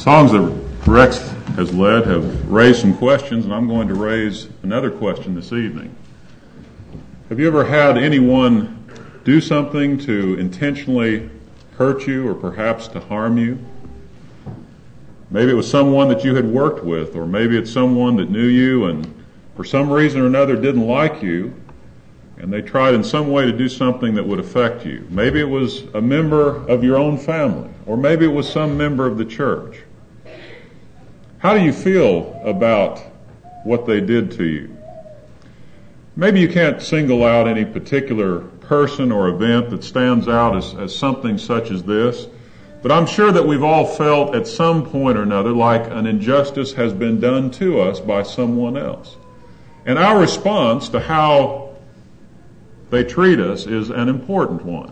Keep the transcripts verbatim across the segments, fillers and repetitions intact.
songs that Rex has led have raised some questions, and I'm going to raise another question this evening. Have you ever had anyone do something to intentionally hurt you or perhaps to harm you? Maybe it was someone that you had worked with, or maybe it's someone that knew you and for some reason or another didn't like you, and they tried in some way to do something that would affect you. Maybe it was a member of your own family, or maybe it was some member of the church. How do you feel about what they did to you? Maybe you can't single out any particular person or event that stands out as, as something such as this, but I'm sure that we've all felt at some point or another like an injustice has been done to us by someone else. And our response to how they treat us is an important one.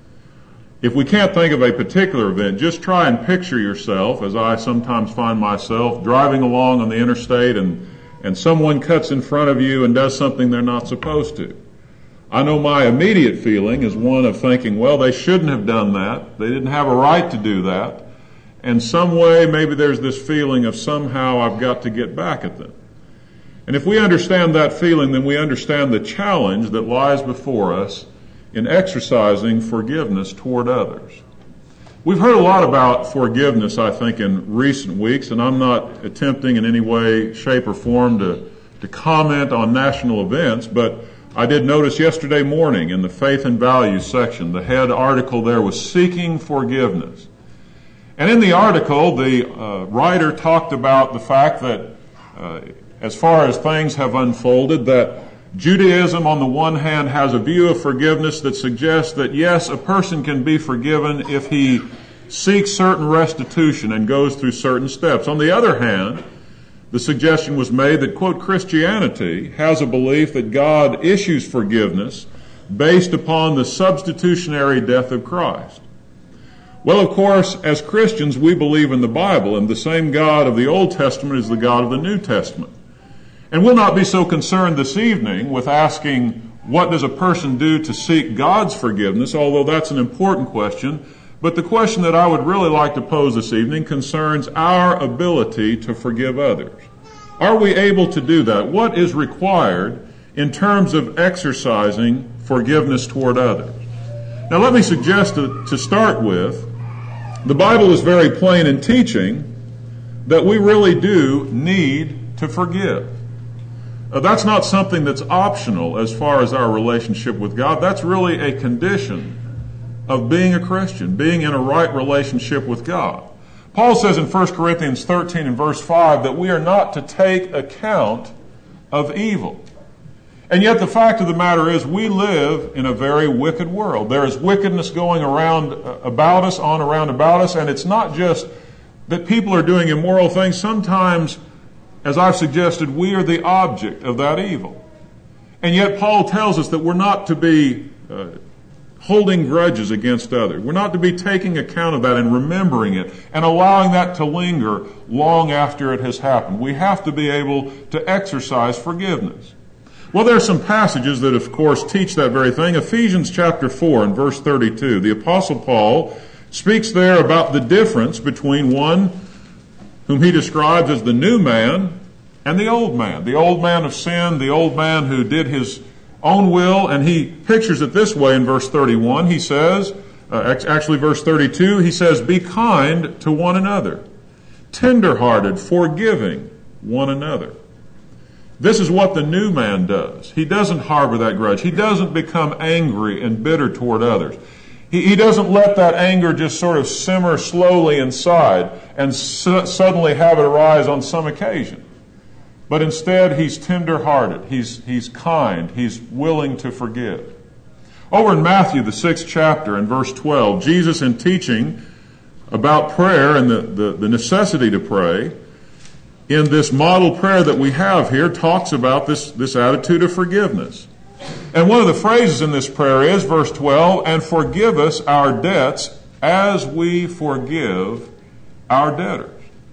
If we can't think of a particular event, just try and picture yourself, as I sometimes find myself, driving along on the interstate and, and someone cuts in front of you and does something they're not supposed to. I know my immediate feeling is one of thinking, well, they shouldn't have done that. They didn't have a right to do that. And some way, maybe there's this feeling of somehow I've got to get back at them. And if we understand that feeling, then we understand the challenge that lies before us in exercising forgiveness toward others. We've heard a lot about forgiveness, I think, in recent weeks, and I'm not attempting in any way, shape, or form to, to comment on national events, but I did notice yesterday morning in the Faith and Values section, the head article there was Seeking Forgiveness. And in the article, the uh, writer talked about the fact that uh, as far as things have unfolded, that Judaism, on the one hand, has a view of forgiveness that suggests that, yes, a person can be forgiven if he seeks certain restitution and goes through certain steps. On the other hand, the suggestion was made that, quote, Christianity has a belief that God issues forgiveness based upon the substitutionary death of Christ. Well, of course, as Christians, we believe in the Bible, and the same God of the Old Testament is the God of the New Testament. And we'll not be so concerned this evening with asking, what does a person do to seek God's forgiveness, although that's an important question. But the question that I would really like to pose this evening concerns our ability to forgive others. Are we able to do that? What is required in terms of exercising forgiveness toward others? Now, let me suggest to, to start with, the Bible is very plain in teaching that we really do need to forgive. Uh, that's not something that's optional as far as our relationship with God. That's really a condition of being a Christian, being in a right relationship with God. Paul says in First Corinthians thirteen and verse five that we are not to take account of evil. And yet the fact of the matter is we live in a very wicked world. There is wickedness going around about us, on around about us, and it's not just that people are doing immoral things. Sometimes, as I've suggested, we are the object of that evil. And yet Paul tells us that we're not to be uh, holding grudges against others. We're not to be taking account of that and remembering it and allowing that to linger long after it has happened. We have to be able to exercise forgiveness. Well, there are some passages that, of course, teach that very thing. Ephesians chapter four and verse thirty-two. The Apostle Paul speaks there about the difference between one whom he describes as the new man and the old man. The old man of sin, the old man who did his own will, and he pictures it this way in verse thirty-one. He says, uh, actually verse thirty-two, he says, be kind to one another, tender-hearted, forgiving one another. This is what the new man does. He doesn't harbor that grudge. He doesn't become angry and bitter toward others. He, he doesn't let that anger just sort of simmer slowly inside and su- suddenly have it arise on some occasion. But instead, he's tender-hearted. He's, he's kind. He's willing to forgive. Over in Matthew, the sixth chapter, in verse twelve, Jesus, in teaching about prayer and the, the, the necessity to pray, in this model prayer that we have here, talks about this, this attitude of forgiveness. And one of the phrases in this prayer is, verse twelve, and forgive us our debts as we forgive our debtors.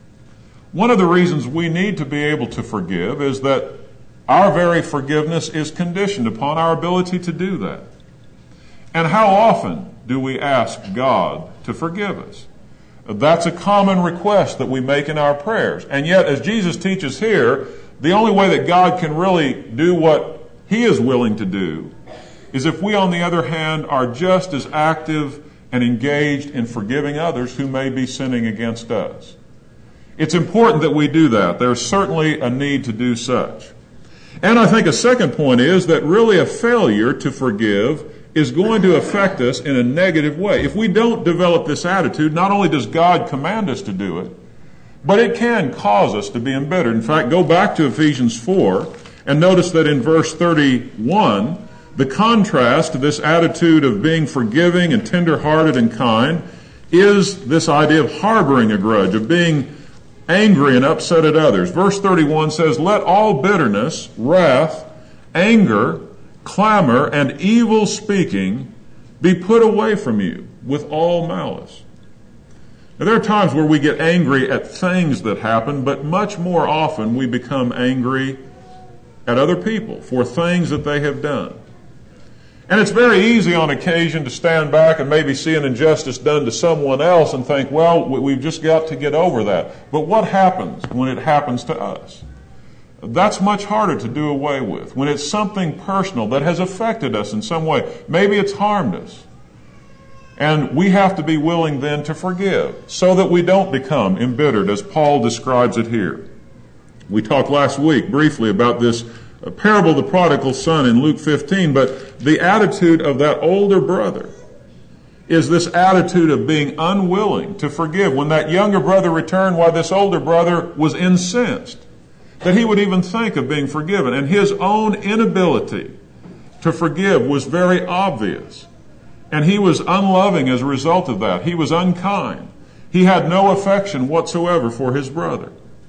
One of the reasons we need to be able to forgive is that our very forgiveness is conditioned upon our ability to do that. And how often do we ask God to forgive us? That's a common request that we make in our prayers. And yet, as Jesus teaches here, the only way that God can really do what He is willing to do is if we, on the other hand, are just as active and engaged in forgiving others who may be sinning against us. It's important that we do that. There's certainly a need to do such. And I think a second point is that really a failure to forgive is going to affect us in a negative way. If we don't develop this attitude, not only does God command us to do it, but it can cause us to be embittered. In fact, go back to Ephesians four and notice that in verse thirty-one, the contrast to this attitude of being forgiving and tender-hearted and kind is this idea of harboring a grudge, of being angry and upset at others. Verse thirty-one says, "Let all bitterness, wrath, anger, clamor, and evil speaking be put away from you with all malice." Now, there are times where we get angry at things that happen, but much more often we become angry at other people for things that they have done. And it's very easy on occasion to stand back and maybe see an injustice done to someone else and think, well, we've just got to get over that. But what happens when it happens to us? That's much harder to do away with. When it's something personal that has affected us in some way, maybe it's harmed us. And we have to be willing then to forgive so that we don't become embittered, as Paul describes it here. We talked last week briefly about this parable of the prodigal son in Luke fifteen, but the attitude of that older brother is this attitude of being unwilling to forgive. When that younger brother returned, why, this older brother was incensed that he would even think of being forgiven. And his own inability to forgive was very obvious. And he was unloving as a result of that. He was unkind. He had no affection whatsoever for his brother.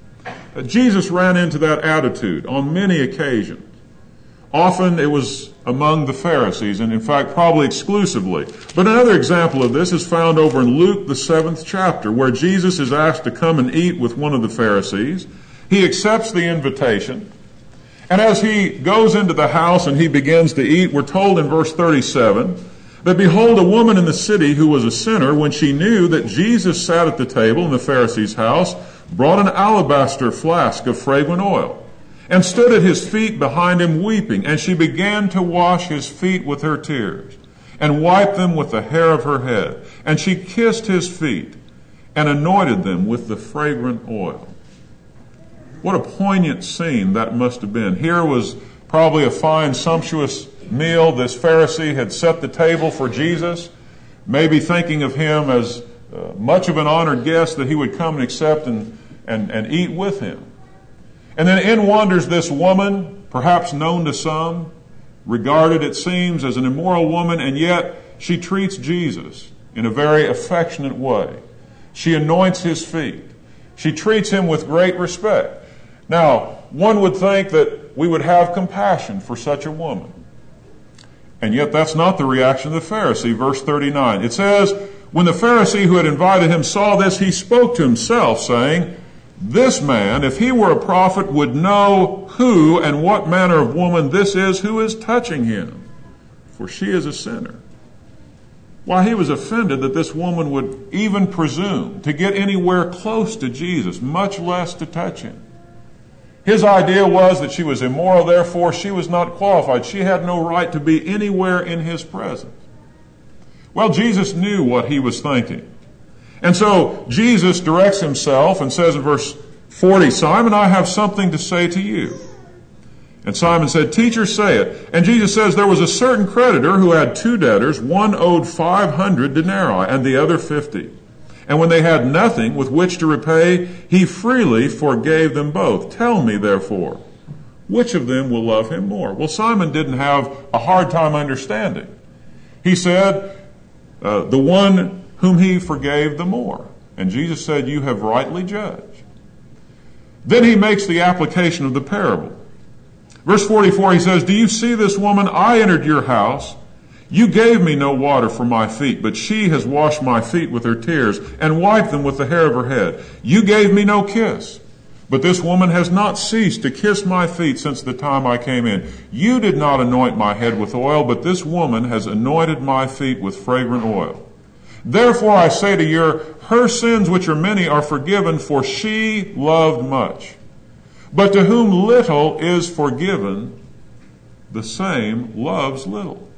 Jesus ran into that attitude on many occasions. Often it was among the Pharisees, and in fact probably exclusively. But another example of this is found over in Luke, the seventh chapter, where Jesus is asked to come and eat with one of the Pharisees. He accepts the invitation, and as he goes into the house and he begins to eat, we're told in verse thirty-seven, that behold, a woman in the city who was a sinner, when she knew that Jesus sat at the table in the Pharisee's house, brought an alabaster flask of fragrant oil, and stood at his feet behind him weeping. And she began to wash his feet with her tears, and wiped them with the hair of her head. And she kissed his feet, and anointed them with the fragrant oil. What a poignant scene that must have been. Here was probably a fine, sumptuous meal. This Pharisee had set the table for Jesus, maybe thinking of him as uh, much of an honored guest that he would come and accept and, and, and eat with him. And then in wanders this woman, perhaps known to some, regarded, it seems, as an immoral woman, and yet she treats Jesus in a very affectionate way. She anoints his feet. She treats him with great respect. Now, one would think that we would have compassion for such a woman. And yet that's not the reaction of the Pharisee. Verse thirty-nine, it says, when the Pharisee who had invited him saw this, he spoke to himself, saying, this man, if he were a prophet, would know who and what manner of woman this is who is touching him, for she is a sinner. Why, he was offended that this woman would even presume to get anywhere close to Jesus, much less to touch him. His idea was that she was immoral, therefore she was not qualified. She had no right to be anywhere in his presence. Well, Jesus knew what he was thinking. And so Jesus directs himself and says in verse forty, Simon, I have something to say to you. And Simon said, Teacher, say it. And Jesus says, there was a certain creditor who had two debtors. One owed five hundred denarii and the other fifty. And when they had nothing with which to repay, he freely forgave them both. Tell me, therefore, which of them will love him more? Well, Simon didn't have a hard time understanding. He said, uh, the one whom he forgave the more. And Jesus said, you have rightly judged. Then he makes the application of the parable. Verse forty-four, he says, do you see this woman? I entered your house. You gave me no water for my feet, but she has washed my feet with her tears and wiped them with the hair of her head. You gave me no kiss, but this woman has not ceased to kiss my feet since the time I came in. You did not anoint my head with oil, but this woman has anointed my feet with fragrant oil. Therefore I say to you, her sins which are many are forgiven, for she loved much. But to whom little is forgiven, the same loves little.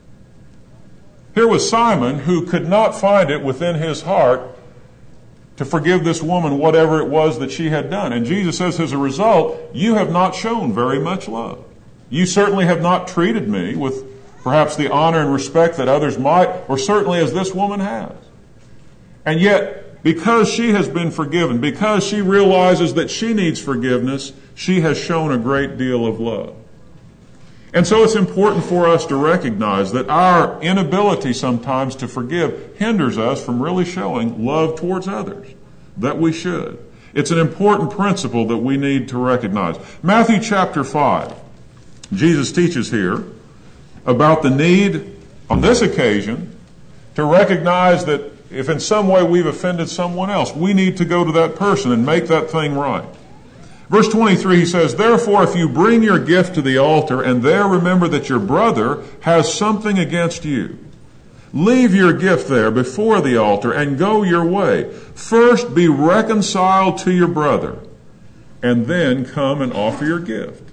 Here was Simon, who could not find it within his heart to forgive this woman whatever it was that she had done. And Jesus says, as a result, you have not shown very much love. You certainly have not treated me with perhaps the honor and respect that others might, or certainly as this woman has. And yet, because she has been forgiven, because she realizes that she needs forgiveness, she has shown a great deal of love. And so it's important for us to recognize that our inability sometimes to forgive hinders us from really showing love towards others, that we should. It's an important principle that we need to recognize. Matthew chapter five, Jesus teaches here about the need on this occasion to recognize that if in some way we've offended someone else, we need to go to that person and make that thing right. Verse twenty-three, he says, therefore, if you bring your gift to the altar and there remember that your brother has something against you, leave your gift there before the altar and go your way. First be reconciled to your brother, and then come and offer your gift.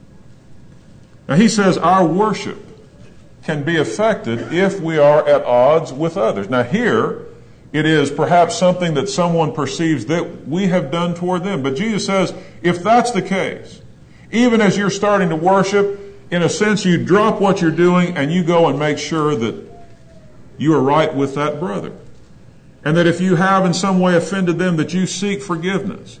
Now he says our worship can be affected if we are at odds with others. Now here, it is perhaps something that someone perceives that we have done toward them. But Jesus says, if that's the case, even as you're starting to worship, in a sense you drop what you're doing and you go and make sure that you are right with that brother. And that if you have in some way offended them, that you seek forgiveness.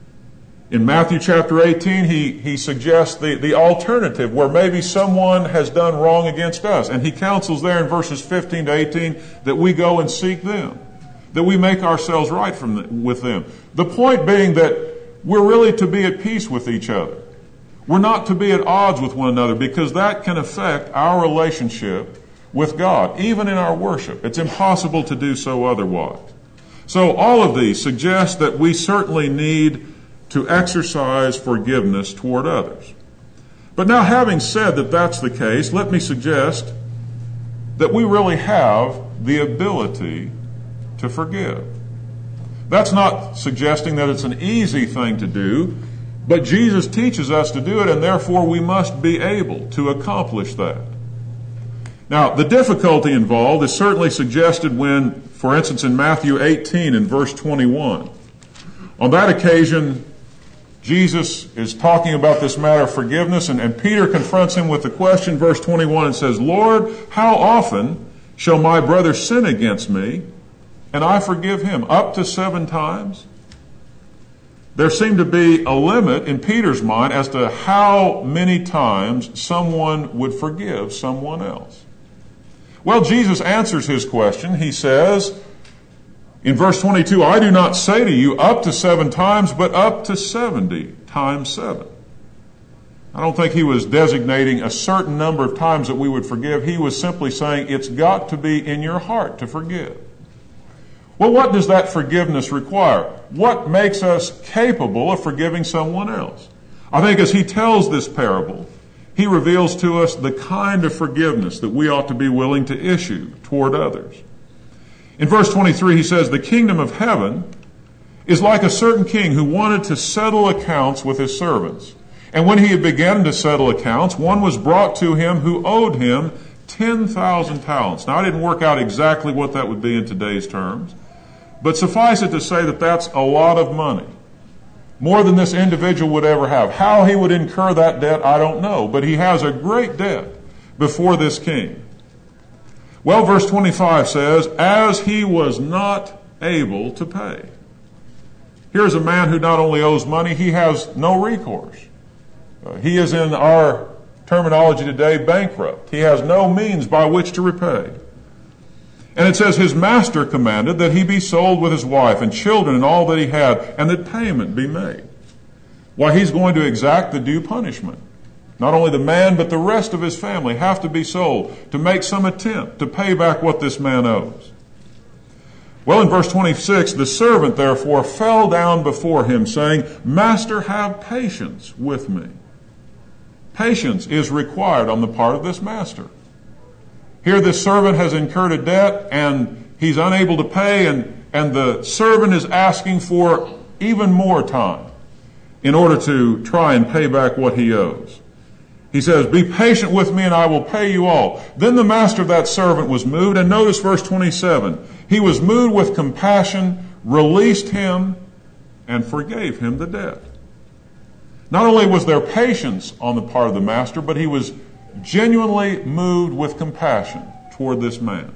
In Matthew chapter eighteen, he, he suggests the, the alternative where maybe someone has done wrong against us. And he counsels there in verses fifteen to eighteen that we go and seek them, that we make ourselves right from the, with them. The point being that we're really to be at peace with each other. We're not to be at odds with one another, because that can affect our relationship with God, even in our worship. It's impossible to do so otherwise. So all of these suggest that we certainly need to exercise forgiveness toward others. But now, having said that that's the case, let me suggest that we really have the ability to forgive. That's not suggesting that it's an easy thing to do, but Jesus teaches us to do it, and therefore we must be able to accomplish that. Now, the difficulty involved is certainly suggested when, for instance, in Matthew eighteen and verse twenty-one, on that occasion, Jesus is talking about this matter of forgiveness, and, and Peter confronts him with the question, verse twenty-one, and says, Lord, how often shall my brother sin against me, and I forgive him? Up to seven times? There seemed to be a limit in Peter's mind as to how many times someone would forgive someone else. Well, Jesus answers his question. He says, in verse twenty-two, I do not say to you up to seven times, but up to seventy times seven. I don't think he was designating a certain number of times that we would forgive. He was simply saying it's got to be in your heart to forgive. Well, what does that forgiveness require? What makes us capable of forgiving someone else? I think as he tells this parable, he reveals to us the kind of forgiveness that we ought to be willing to issue toward others. In verse twenty-three, he says, the kingdom of heaven is like a certain king who wanted to settle accounts with his servants. And when he had begun to settle accounts, one was brought to him who owed him ten thousand talents. Now, I didn't work out exactly what that would be in today's terms, but suffice it to say that that's a lot of money. More than this individual would ever have. How he would incur that debt, I don't know, but he has a great debt before this king. Well, verse twenty-five says, as he was not able to pay. Here's a man who not only owes money, he has no recourse. Uh, he is, in our terminology today, bankrupt. He has no means by which to repay. And it says his master commanded that he be sold with his wife and children and all that he had, and that payment be made. Why, he's going to exact the due punishment. Not only the man, but the rest of his family have to be sold to make some attempt to pay back what this man owes. Well, in verse twenty-six, the servant therefore fell down before him, saying, Master, have patience with me. Patience is required on the part of this master. Here this servant has incurred a debt, and He's unable to pay, and, and the servant is asking for even more time in order to try and pay back what he owes. He says, "Be patient with me and I will pay you all." Then the master of that servant was moved, and notice verse twenty-seven. He was moved with compassion, released him, and forgave him the debt. Not only was there patience on the part of the master, but he was genuinely moved with compassion toward this man.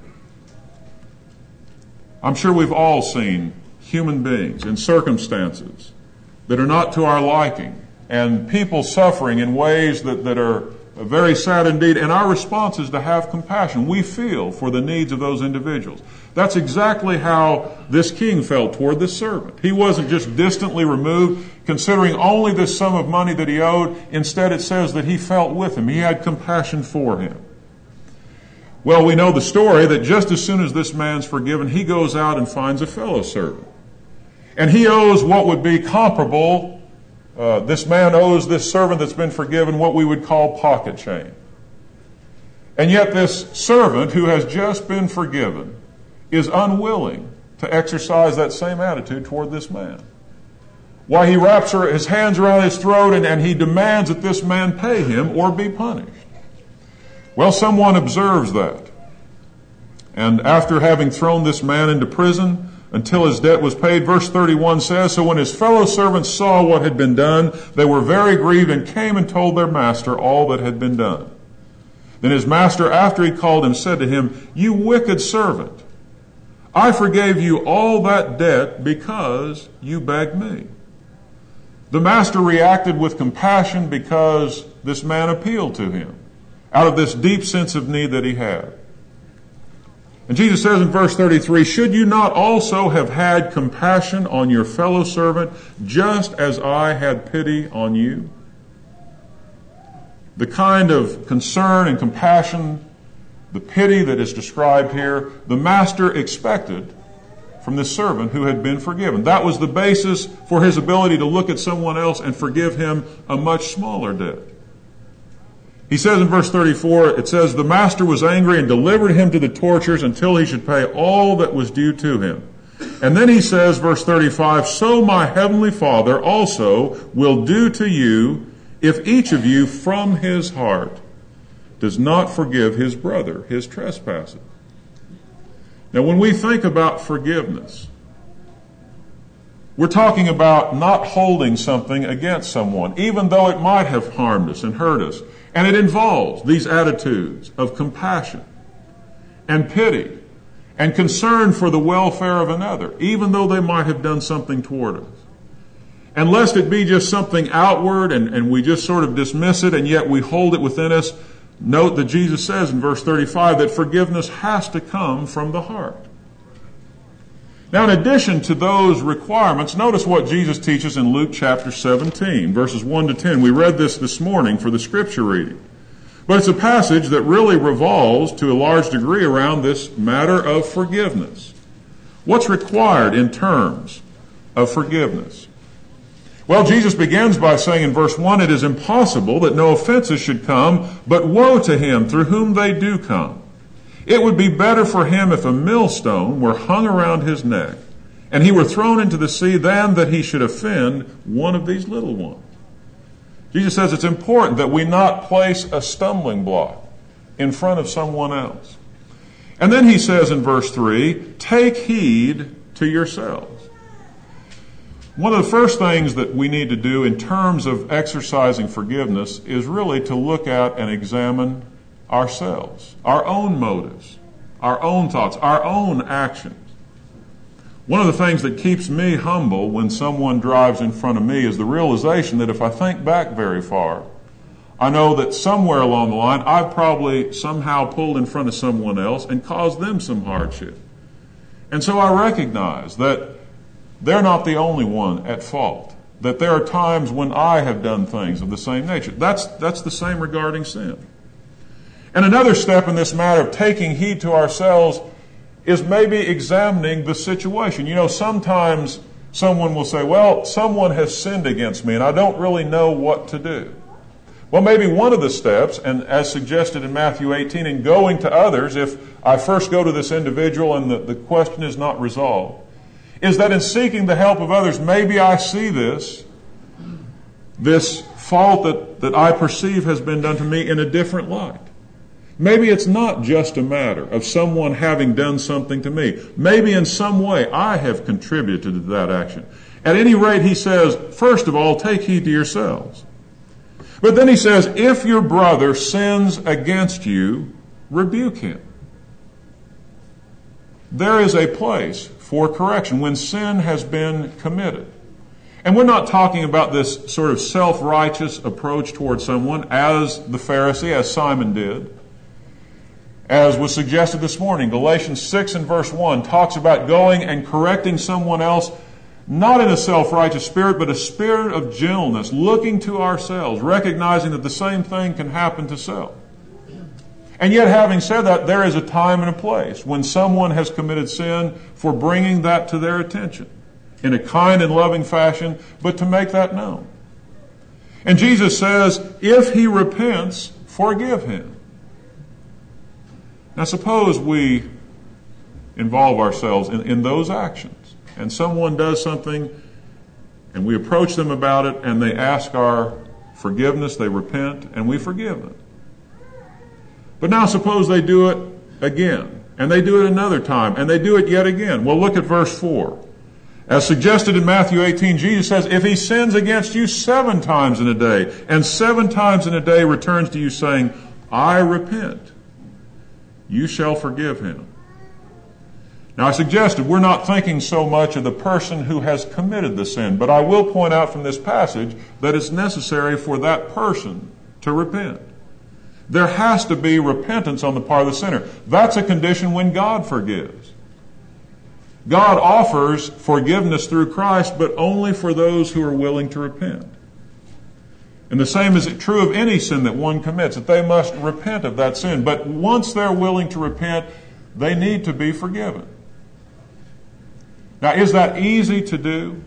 I'm sure we've all seen human beings in circumstances that are not to our liking, and people suffering in ways that, that are very sad indeed, and our response is to have compassion. We feel for the needs of those individuals. That's exactly how this king felt toward this servant. He wasn't just distantly removed, considering only this sum of money that he owed. Instead, it says that he felt with him. He had compassion for him. Well, we know the story that just as soon as this man's forgiven, he goes out and finds a fellow servant. And he owes what would be comparable. Uh, this man owes this servant that's been forgiven what we would call pocket change. And yet this servant who has just been forgiven is unwilling to exercise that same attitude toward this man. Why, he wraps her, his hands around his throat and, and he demands that this man pay him or be punished. Well, someone observes that. And after having thrown this man into prison until his debt was paid, verse thirty-one says, "So when his fellow servants saw what had been done, they were very grieved and came and told their master all that had been done. Then his master, after he called him, said to him, 'You wicked servant, I forgave you all that debt because you begged me.'" The master reacted with compassion because this man appealed to him out of this deep sense of need that he had. And Jesus says in verse thirty-three, "Should you not also have had compassion on your fellow servant, just as I had pity on you?" The kind of concern and compassion, the pity that is described here, the master expected from this servant who had been forgiven. That was the basis for his ability to look at someone else and forgive him a much smaller debt. He says in verse thirty-four, it says, "The master was angry and delivered him to the torturers until he should pay all that was due to him." And then he says, verse thirty-five, "So my heavenly Father also will do to you if each of you from his heart does not forgive his brother his trespasses." Now, when we think about forgiveness, we're talking about not holding something against someone, even though it might have harmed us and hurt us. And it involves these attitudes of compassion and pity and concern for the welfare of another, even though they might have done something toward us. And lest it be just something outward and, and we just sort of dismiss it and yet we hold it within us, note that Jesus says in verse thirty-five that forgiveness has to come from the heart. Now, in addition to those requirements, notice what Jesus teaches in Luke chapter seventeen, verses one to ten. We read this this morning for the scripture reading. But it's a passage that really revolves to a large degree around this matter of forgiveness. What's required in terms of forgiveness? Well, Jesus begins by saying in verse one, "It is impossible that no offenses should come, but woe to him through whom they do come. It would be better for him if a millstone were hung around his neck, and he were thrown into the sea, than that he should offend one of these little ones." Jesus says it's important that we not place a stumbling block in front of someone else. And then he says in verse three, "Take heed to yourselves." One of the first things that we need to do in terms of exercising forgiveness is really to look at and examine ourselves, our own motives, our own thoughts, our own actions. One of the things that keeps me humble when someone drives in front of me is the realization that if I think back very far, I know that somewhere along the line I've probably somehow pulled in front of someone else and caused them some hardship. And so I recognize that they're not the only one at fault, that there are times when I have done things of the same nature. That's, that's the same regarding sin. And another step in this matter of taking heed to ourselves is maybe examining the situation. You know, sometimes someone will say, "Well, someone has sinned against me and I don't really know what to do." Well, maybe one of the steps, and as suggested in Matthew eighteen, in going to others, if I first go to this individual and the, the question is not resolved, is that in seeking the help of others, maybe I see this, this fault that, that I perceive has been done to me in a different light. Maybe it's not just a matter of someone having done something to me. Maybe in some way I have contributed to that action. At any rate, he says, first of all, take heed to yourselves. But then he says, if your brother sins against you, rebuke him. There is a place for correction when sin has been committed. And we're not talking about this sort of self-righteous approach toward someone as the Pharisee, as Simon did. As was suggested this morning, Galatians six and verse one talks about going and correcting someone else, not in a self-righteous spirit, but a spirit of gentleness, looking to ourselves, recognizing that the same thing can happen to self. And yet, having said that, there is a time and a place when someone has committed sin for bringing that to their attention in a kind and loving fashion, but to make that known. And Jesus says, if he repents, forgive him. Now suppose we involve ourselves in, in those actions, and someone does something, and we approach them about it, and they ask our forgiveness, they repent, and we forgive them. But now suppose they do it again, and they do it another time, and they do it yet again. Well, look at verse four. As suggested in Matthew eighteen, Jesus says, if he sins against you seven times in a day, and seven times in a day returns to you saying, I repent, you shall forgive him. Now, I suggested we're not thinking so much of the person who has committed the sin, but I will point out from this passage that it's necessary for that person to repent. There has to be repentance on the part of the sinner. That's a condition when God forgives. God offers forgiveness through Christ, but only for those who are willing to repent. And the same is true of any sin that one commits, that they must repent of that sin. But once they're willing to repent, they need to be forgiven. Now, is that easy to do?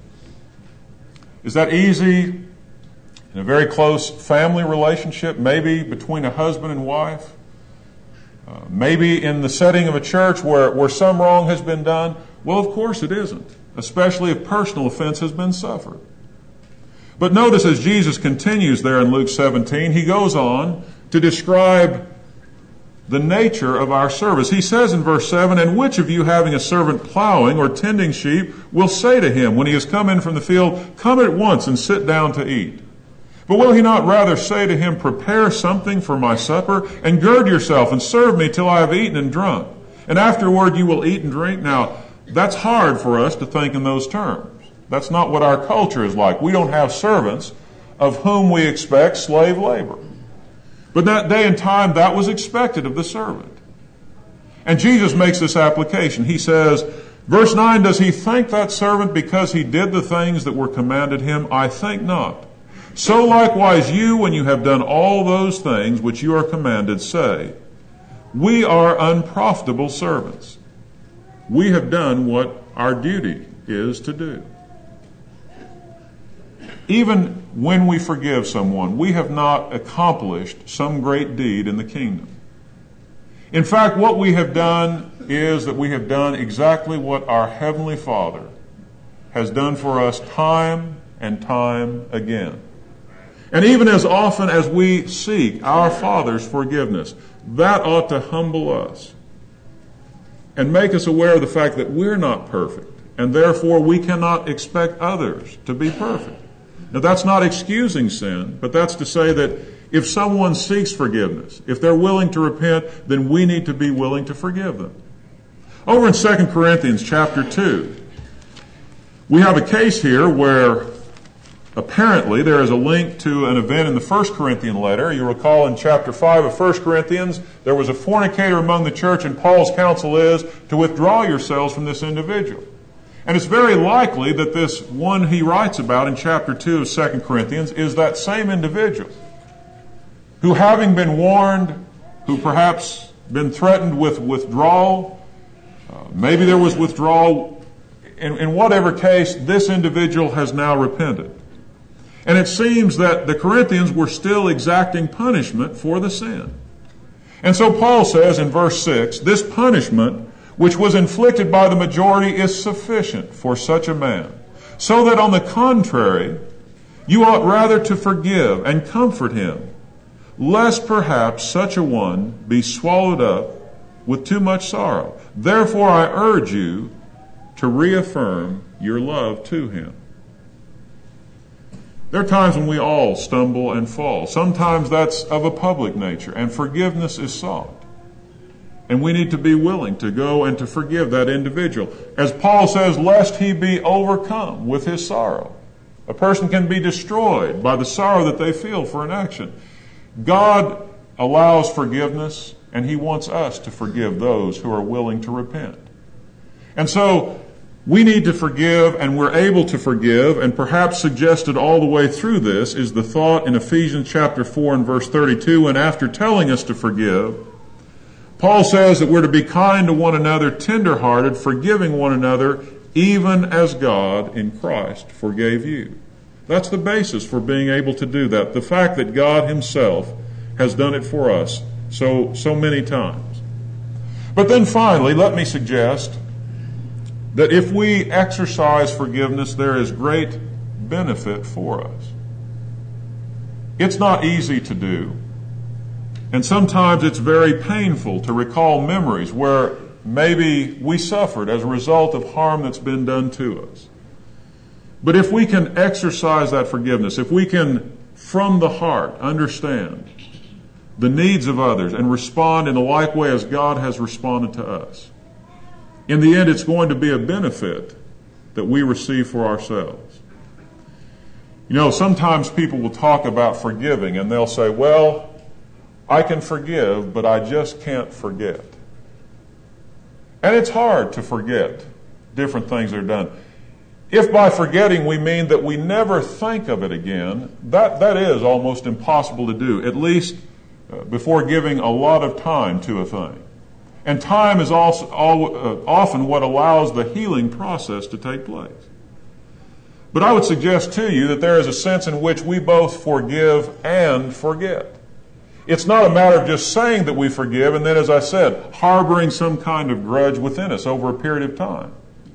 Is that easy in a very close family relationship, maybe between a husband and wife? Uh, maybe in the setting of a church where, where some wrong has been done? Well, of course it isn't, especially if personal offense has been suffered. But notice as Jesus continues there in Luke seventeen, he goes on to describe the nature of our service. He says in verse seven, and which of you having a servant plowing or tending sheep will say to him when he has come in from the field, come at once and sit down to eat? But will he not rather say to him, prepare something for my supper and gird yourself and serve me till I have eaten and drunk, and afterward you will eat and drink? Now, that's hard for us to think in those terms. That's not what our culture is like. We don't have servants of whom we expect slave labor. But that day and time, that was expected of the servant. And Jesus makes this application. He says, verse nine, does he thank that servant because he did the things that were commanded him? I think not. So likewise you, when you have done all those things which you are commanded, say, we are unprofitable servants. We have done what our duty is to do. Even when we forgive someone, we have not accomplished some great deed in the kingdom. In fact, what we have done is that we have done exactly what our Heavenly Father has done for us time and time again. And even as often as we seek our Father's forgiveness, that ought to humble us and make us aware of the fact that we're not perfect, and therefore we cannot expect others to be perfect. Now, that's not excusing sin, but that's to say that if someone seeks forgiveness, if they're willing to repent, then we need to be willing to forgive them. Over in Second Corinthians chapter two, we have a case here where apparently there is a link to an event in the First Corinthian letter. You recall in chapter five of First Corinthians, there was a fornicator among the church, and Paul's counsel is to withdraw yourselves from this individual. And it's very likely that this one he writes about in chapter two of Second Corinthians is that same individual who, having been warned, who perhaps been threatened with withdrawal, uh, maybe there was withdrawal, in, in whatever case, this individual has now repented. And it seems that the Corinthians were still exacting punishment for the sin. And so Paul says in verse six, this punishment which was inflicted by the majority is sufficient for such a man, so that on the contrary, you ought rather to forgive and comfort him, lest perhaps such a one be swallowed up with too much sorrow. Therefore I urge you to reaffirm your love to him. There are times when we all stumble and fall. Sometimes that's of a public nature, and forgiveness is sought. And we need to be willing to go and to forgive that individual. As Paul says, lest he be overcome with his sorrow. A person can be destroyed by the sorrow that they feel for an action. God allows forgiveness, and he wants us to forgive those who are willing to repent. And so we need to forgive, and we're able to forgive, and perhaps suggested all the way through this is the thought in Ephesians chapter four and verse thirty-two, and after telling us to forgive, Paul says that we're to be kind to one another, tender-hearted, forgiving one another, even as God in Christ forgave you. That's the basis for being able to do that. The fact that God himself has done it for us so, so many times. But then finally, let me suggest that if we exercise forgiveness, there is great benefit for us. It's not easy to do. And sometimes it's very painful to recall memories where maybe we suffered as a result of harm that's been done to us. But if we can exercise that forgiveness, if we can, from the heart, understand the needs of others and respond in a like way as God has responded to us, in the end it's going to be a benefit that we receive for ourselves. You know, sometimes people will talk about forgiving and they'll say, well, I can forgive, but I just can't forget. And it's hard to forget different things that are done. If by forgetting we mean that we never think of it again, that, that is almost impossible to do, at least uh, before giving a lot of time to a thing. And time is also all, uh, often what allows the healing process to take place. But I would suggest to you that there is a sense in which we both forgive and forget. It's not a matter of just saying that we forgive and then, as I said, harboring some kind of grudge within us over a period of time.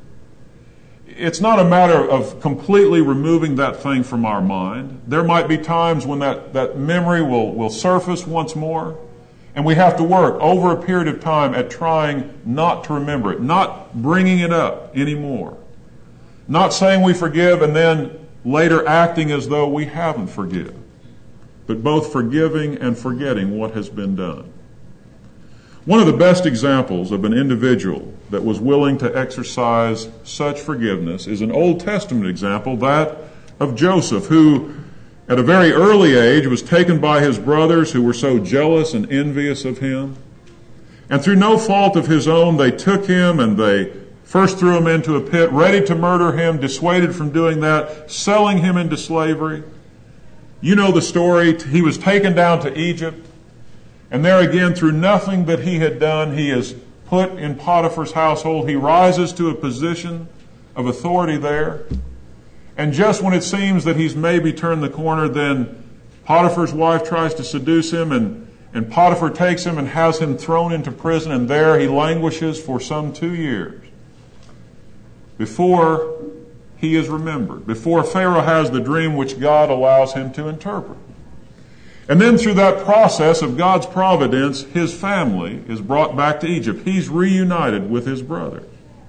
It's not a matter of completely removing that thing from our mind. There might be times when that, that memory will, will surface once more, and we have to work over a period of time at trying not to remember it, not bringing it up anymore, not saying we forgive and then later acting as though we haven't forgiven, but both forgiving and forgetting what has been done. One of the best examples of an individual that was willing to exercise such forgiveness is an Old Testament example, that of Joseph, who at a very early age was taken by his brothers who were so jealous and envious of him. And through no fault of his own, they took him and they first threw him into a pit, ready to murder him, dissuaded from doing that, selling him into slavery. You know the story. He was taken down to Egypt, and there again, through nothing that he had done, he is put in Potiphar's household. He rises to a position of authority there. And just when it seems that he's maybe turned the corner, then Potiphar's wife tries to seduce him, and, and Potiphar takes him and has him thrown into prison, and there he languishes for some two years before he is remembered, before Pharaoh has the dream which God allows him to interpret. And then through that process of God's providence, his family is brought back to Egypt. He's reunited with his brothers.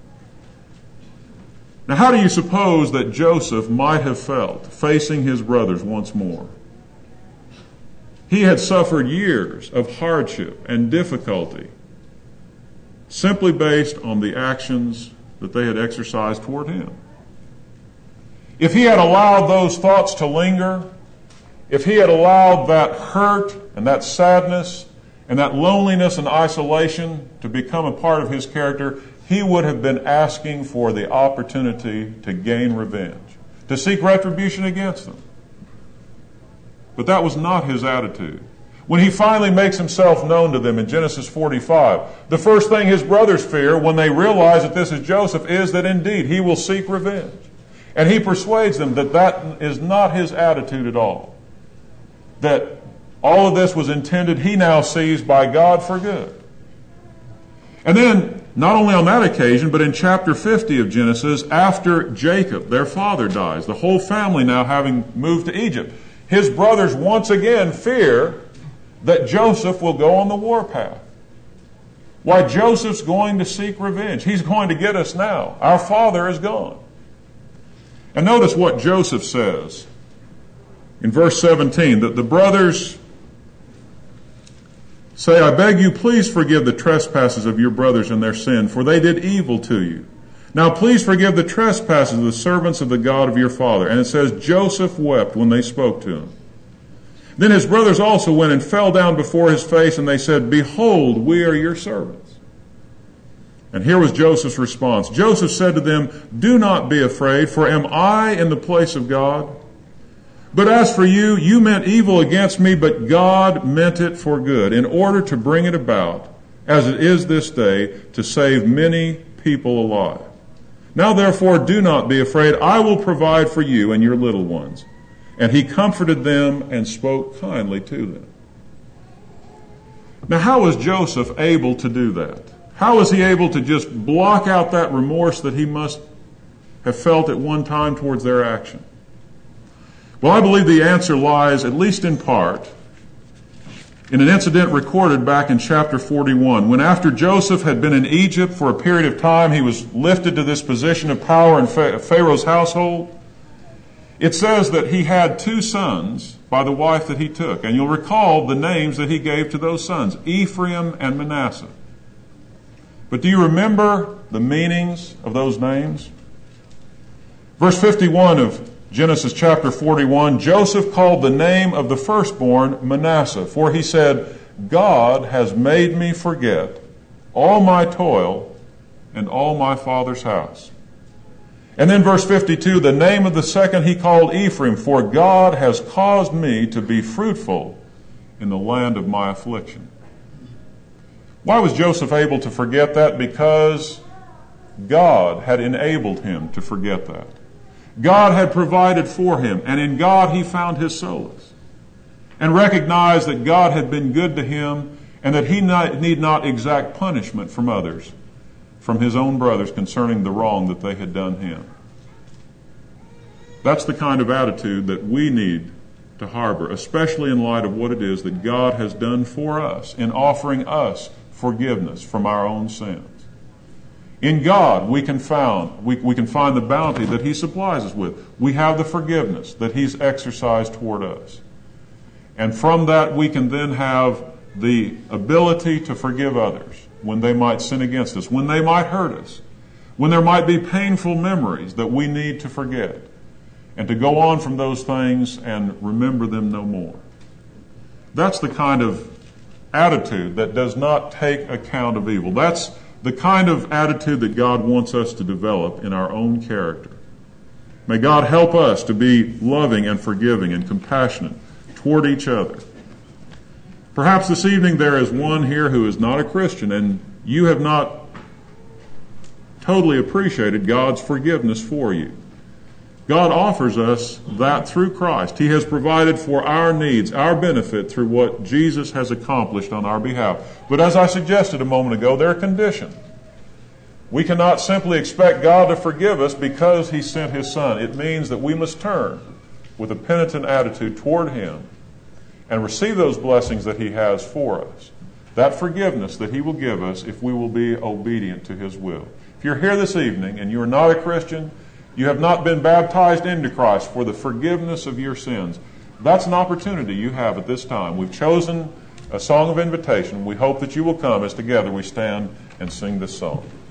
Now, how do you suppose that Joseph might have felt facing his brothers once more? He had suffered years of hardship and difficulty simply based on the actions that they had exercised toward him. If he had allowed those thoughts to linger, if he had allowed that hurt and that sadness and that loneliness and isolation to become a part of his character, he would have been asking for the opportunity to gain revenge, to seek retribution against them. But that was not his attitude. When he finally makes himself known to them in Genesis forty-five, the first thing his brothers fear when they realize that this is Joseph is that indeed he will seek revenge. And he persuades them that that is not his attitude at all. That all of this was intended, he now sees, by God for good. And then, not only on that occasion, but in chapter fifty of Genesis, after Jacob, their father, dies, the whole family now having moved to Egypt, his brothers once again fear that Joseph will go on the warpath. Why, Joseph's going to seek revenge. He's going to get us now. Our father is gone. And notice what Joseph says in verse seventeen, that the brothers say, I beg you, please forgive the trespasses of your brothers and their sin, for they did evil to you. Now please forgive the trespasses of the servants of the God of your father. And it says, Joseph wept when they spoke to him. Then his brothers also went and fell down before his face, and they said, Behold, we are your servants. And here was Joseph's response. Joseph said to them, Do not be afraid, for am I in the place of God? But as for you, you meant evil against me, but God meant it for good, in order to bring it about, as it is this day, to save many people alive. Now therefore, do not be afraid. I will provide for you and your little ones. And he comforted them and spoke kindly to them. Now, how was Joseph able to do that? How was he able to just block out that remorse that he must have felt at one time towards their action? Well, I believe the answer lies, at least in part, in an incident recorded back in chapter forty-one, when after Joseph had been in Egypt for a period of time, he was lifted to this position of power in Pharaoh's household. It says that he had two sons by the wife that he took. And you'll recall the names that he gave to those sons, Ephraim and Manasseh. But do you remember the meanings of those names? Verse fifty-one of Genesis chapter forty-one, Joseph called the name of the firstborn Manasseh, for he said, God has made me forget all my toil and all my father's house. And then verse fifty-two, the name of the second he called Ephraim, for God has caused me to be fruitful in the land of my affliction. Why was Joseph able to forget that? Because God had enabled him to forget that. God had provided for him, and in God he found his solace, and recognized that God had been good to him, and that he not, need not exact punishment from others, from his own brothers, concerning the wrong that they had done him. That's the kind of attitude that we need to harbor, especially in light of what it is that God has done for us in offering us forgiveness from our own sins. In God, we can found, we, we can find the bounty that he supplies us with. We have the forgiveness that he's exercised toward us. And from that, we can then have the ability to forgive others when they might sin against us, when they might hurt us, when there might be painful memories that we need to forget, and to go on from those things and remember them no more. That's the kind of attitude that does not take account of evil. That's the kind of attitude that God wants us to develop in our own character. May God help us to be loving and forgiving and compassionate toward each other. Perhaps this evening there is one here who is not a Christian, and you have not totally appreciated God's forgiveness for you. God offers us that through Christ. He has provided for our needs, our benefit, through what Jesus has accomplished on our behalf. But as I suggested a moment ago, there are conditions. We cannot simply expect God to forgive us because he sent his Son. It means that we must turn with a penitent attitude toward him and receive those blessings that he has for us. That forgiveness that he will give us if we will be obedient to his will. If you're here this evening and you are not a Christian, you have not been baptized into Christ for the forgiveness of your sins, that's an opportunity you have at this time. We've chosen a song of invitation. We hope that you will come as together we stand and sing this song.